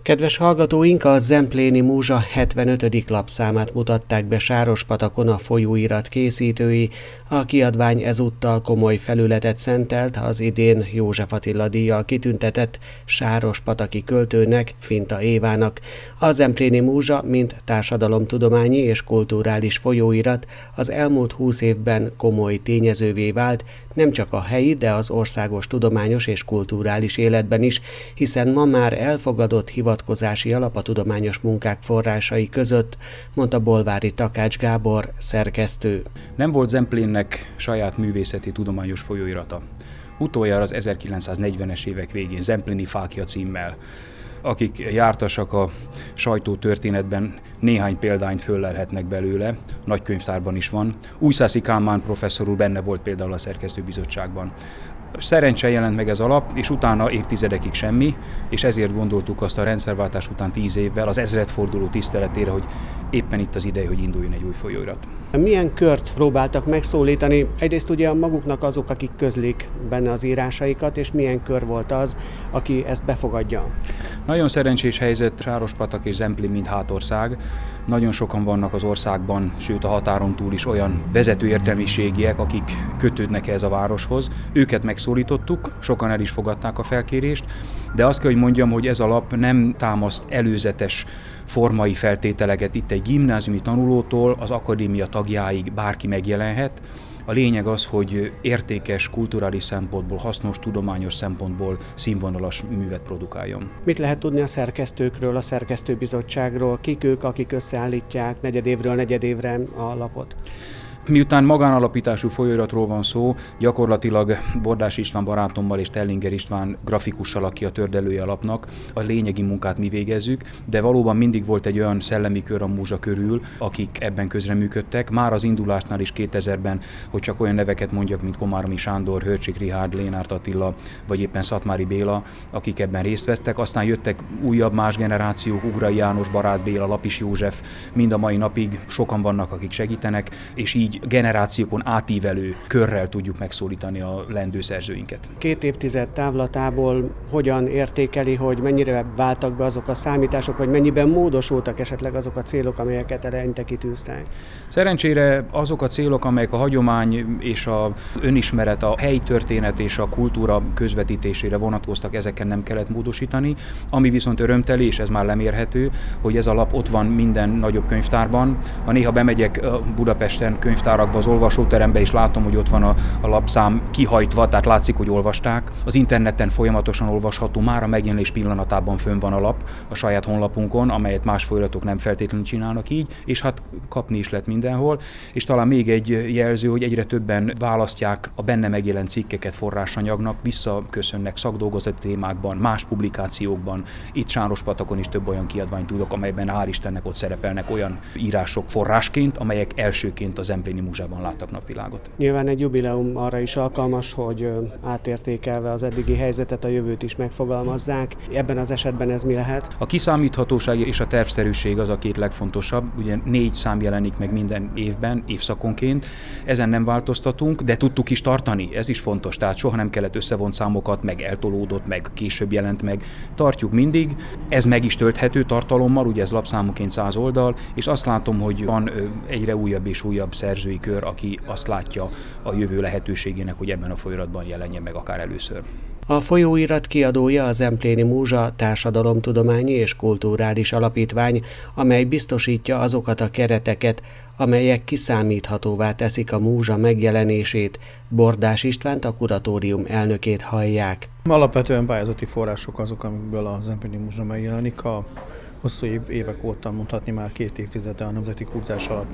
Kedves hallgatóink, a Zempléni Múzsa 75. lapszámát mutatták be Sárospatakon a folyóirat készítői. A kiadvány ezúttal komoly felületet szentelt az idén József Attila díjjal kitüntetett sárospataki költőnek, Finta Évának. A Zempléni Múzsa, mint társadalomtudományi és kulturális folyóirat az elmúlt 20 évben komoly tényezővé vált, nem csak a helyi, de az országos tudományos és kulturális életben is, hiszen ma már elfogadott hivatkozási alap a tudományos munkák forrásai között, mondta Bolvári Takács Gábor, szerkesztő. Nem volt Zemplénnek saját művészeti tudományos folyóirata. Utoljára az 1940-es évek végén Zempléni Fákja címmel. Akik jártasak a sajtótörténetben, néhány példányt föllelhetnek belőle, nagykönyvtárban is van. Újszászi Kálmán professzor úr benne volt például a szerkesztőbizottságban. Szerencse jelent meg ez a lap, és utána évtizedekig semmi, és ezért gondoltuk azt a rendszerváltás után 10 évvel az ezredforduló tiszteletére, hogy éppen itt az ideje, hogy induljon egy új folyóirat. Milyen kört próbáltak megszólítani? Egyrészt ugye maguknak azok, akik közlik benne az írásaikat, és milyen kör volt az, aki ezt befogadja? Nagyon szerencsés helyzet, Sárospatak és Zemplén mind hátország. Nagyon sokan vannak az országban, sőt a határon túl is olyan vezető értelmiségiek, akik kötődnek ehhez a városhoz. Őket megszólítottuk, sokan el is fogadták a felkérést, de azt kell, hogy mondjam, hogy ez a lap nem támaszt előzetes formai feltételeket. Itt egy gimnáziumi tanulótól az akadémia tagjáig bárki megjelenhet. A lényeg az, hogy értékes, kulturális szempontból, hasznos, tudományos szempontból színvonalas művet produkáljon. Mit lehet tudni a szerkesztőkről, a szerkesztőbizottságról? Kik ők, akik összeállítják negyedévről negyedévre a lapot? Miután magánalapítású folyóiratról van szó, gyakorlatilag Bordás István barátommal és Tellinger István grafikussal, aki a tördelője a lapnak, a lényegi munkát mi végezzük, de valóban mindig volt egy olyan szellemi kör a múzsa körül, akik ebben közreműködtek. Már az indulásnál is 2000-ben, hogy csak olyan neveket mondjak, mint Komáromi Sándor, Hörcsik Richárd, Lénárt Attila, vagy éppen Szatmári Béla, akik ebben részt vettek. Aztán jöttek újabb más generációk, Ugrai János, Barát Béla, Lapis József, mind a mai napig sokan vannak, akik segítenek, és így generációkon átívelő körrel tudjuk megszólítani a leendő szerzőinket. 2 évtized távlatából hogyan értékeli, hogy mennyire váltak be azok a számítások, vagy mennyiben módosultak esetleg azok a célok, amelyeket eleinte kitűztek? Szerencsére azok a célok, amelyek a hagyomány és az önismeret, a helyi történet és a kultúra közvetítésére vonatkoztak, ezeken nem kellett módosítani. Ami viszont örömteli, és ez már lemérhető, hogy ez a lap ott van minden nagyobb könyvtárban. Ha néha bemegyek Budapesten könyvtárakba, az olvasóterembe, és látom, hogy ott van a lapszám kihajtva, tehát látszik, hogy olvasták. Az interneten folyamatosan olvasható, már a megjelenés pillanatában fönn van a lap a saját honlapunkon, amelyet más folyóiratok nem feltétlenül csinálnak így, és hát kapni is lehet mindenhol. És talán még egy jelző, hogy egyre többen választják a benne megjelent cikkeket forrásanyagnak, visszaköszönnek szakdolgozati témákban, más publikációkban. Itt Sárospatakon is több olyan kiadványt tudok, amelyben hál' Istennek ott szerepelnek olyan írások forrásként, amelyek elsőként az Zempléni Múzsában láttak napvilágot. Nyilván egy jubileum arra is alkalmas, hogy átértékelve az eddigi helyzetet, a jövőt is megfogalmazzák. Ebben az esetben ez mi lehet? A kiszámíthatóság és a tervszerűség az a két legfontosabb. Ugye 4 szám jelenik meg minden évben, évszakonként. Ezen nem változtatunk, de tudtuk is tartani. Ez is fontos. Tehát soha nem kellett összevont számokat, meg eltolódott, meg később jelent meg. Tartjuk mindig. Ez meg is tölthető tartalommal, ugye ez lapszámonként 100 oldal, és azt látom, hogy van egyre újabb és újabb szerzői kör, aki azt látja a jövő lehetőségének, hogy ebben a folyóiratban jelenjen meg akár először. A folyóirat kiadója a Zempléni Múzsa társadalomtudományi és kulturális alapítvány, amely biztosítja azokat a kereteket, amelyek kiszámíthatóvá teszik a múzsa megjelenését. Bordás Istvánt, a kuratórium elnökét hallják. Alapvetően pályázati források azok, amikből a Zempléni Múzsa megjelenik. A hosszú évek óta, mondhatni már 2 évtizede a Nemzeti Kulturális Alap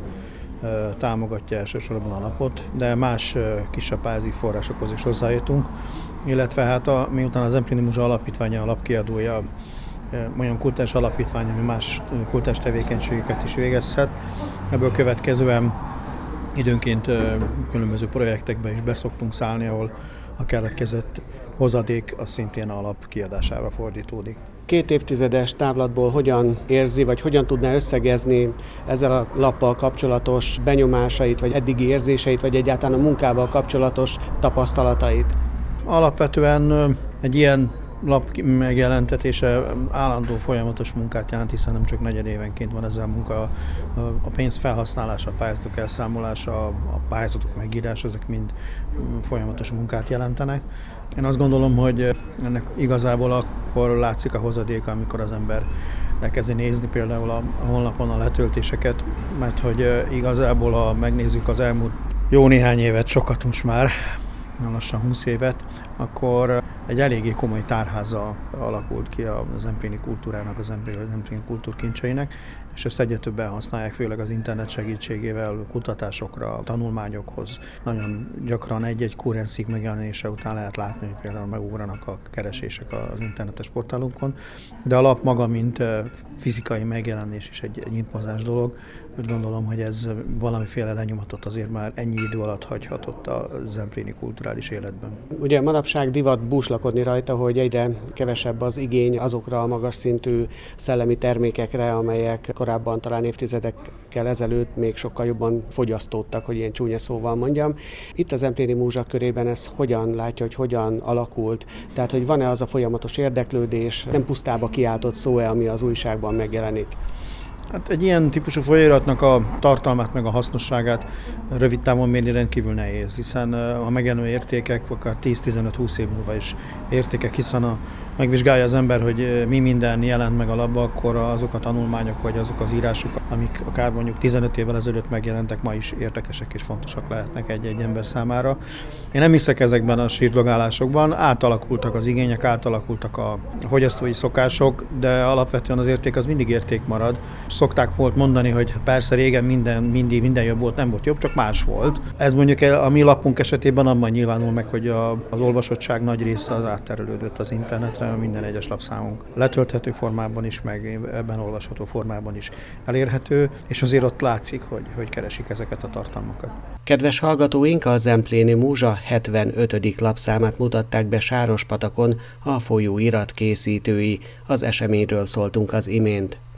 támogatja elsősorban a lapot, de más kisebb pályázati forrásokhoz is hozzájutunk, illetve hát miután a Zempléni Múzsa alapítványa, a lapkiadója olyan kulturális alapítvány, ami más kulturális tevékenységeket is végezhet, ebből következően időnként különböző projektekbe is beszoktunk szállni, ahol a keletkezett hozadék az szintén a lap kiadására fordítódik. 2 évtizedes távlatból hogyan érzi, vagy hogyan tudná összegezni ezzel a lappal kapcsolatos benyomásait, vagy eddigi érzéseit, vagy egyáltalán a munkával kapcsolatos tapasztalatait? Alapvetően egy ilyen lap megjelentetése állandó folyamatos munkát jelent, hiszen nem csak negyedévenként van ezzel munka, a pénz felhasználása, a pályázatok elszámolása, a pályázatok megírása, ezek mind folyamatos munkát jelentenek. Én azt gondolom, hogy ennek igazából akkor látszik a hozadéka, amikor az ember elkezdi nézni például a honlapon a letöltéseket, mert hogy igazából, ha megnézzük az elmúlt jó néhány évet, sokat most már, lassan 20 évet, akkor egy eléggé komoly tárháza alakult ki a zempléni kultúrának, a zempléni kultúrkincseinek, és ezt egyre többen használják, főleg az internet segítségével kutatásokra, tanulmányokhoz. Nagyon gyakran egy-egy kurrenszík megjelenése után lehet látni, hogy például megugranak a keresések az internetes portálunkon, de a lap maga, mint fizikai megjelenés is egy impozáns dolog. Úgy gondolom, hogy ez valamiféle lenyomatot azért már ennyi idő alatt hagyhatott a zempléni kulturális életben. Ugye manapság divat búslakodni rajta, hogy egyre kevesebb az igény azokra a magas szintű szellemi termékekre, amelyek korábban talán évtizedekkel ezelőtt még sokkal jobban fogyasztódtak, hogy ilyen csúnya szóval mondjam. Itt a Zempléni Múzsa körében ez hogyan látja, hogy hogyan alakult? Tehát, hogy van-e az a folyamatos érdeklődés, nem pusztába kiáltott szó-e, ami az újságban megjelenik? Hát egy ilyen típusú folyóiratnak a tartalmát meg a hasznosságát rövid távon mérni rendkívül nehéz, hiszen a megjelenő értékek akár 10-15-20 év múlva is értékek, hiszen megvizsgálja az ember, hogy mi minden jelent meg a labba, akkor azok a tanulmányok vagy azok az írások, amik akár mondjuk 15 évvel ezelőtt megjelentek, ma is érdekesek és fontosak lehetnek egy-egy ember számára. Én nem hiszek ezekben a sírlogálásokban, átalakultak az igények, átalakultak a fogyasztói szokások, de alapvetően az érték az mindig érték marad. Szokták volt mondani, hogy persze régen minden jobb volt, nem volt jobb, csak más volt. Ez mondjuk a mi lapunk esetében abban nyilvánul meg, hogy az olvasottság nagy része az átterelődött az internetre, minden egyes lapszámunk letölthető formában is, meg ebben olvasható formában is elérhető, és azért ott látszik, hogy keresik ezeket a tartalmakat. Kedves hallgatóink, a Zempléni Múzsa 75. lapszámát mutatták be Sárospatakon a folyóirat készítői. Az eseményről szóltunk az imént.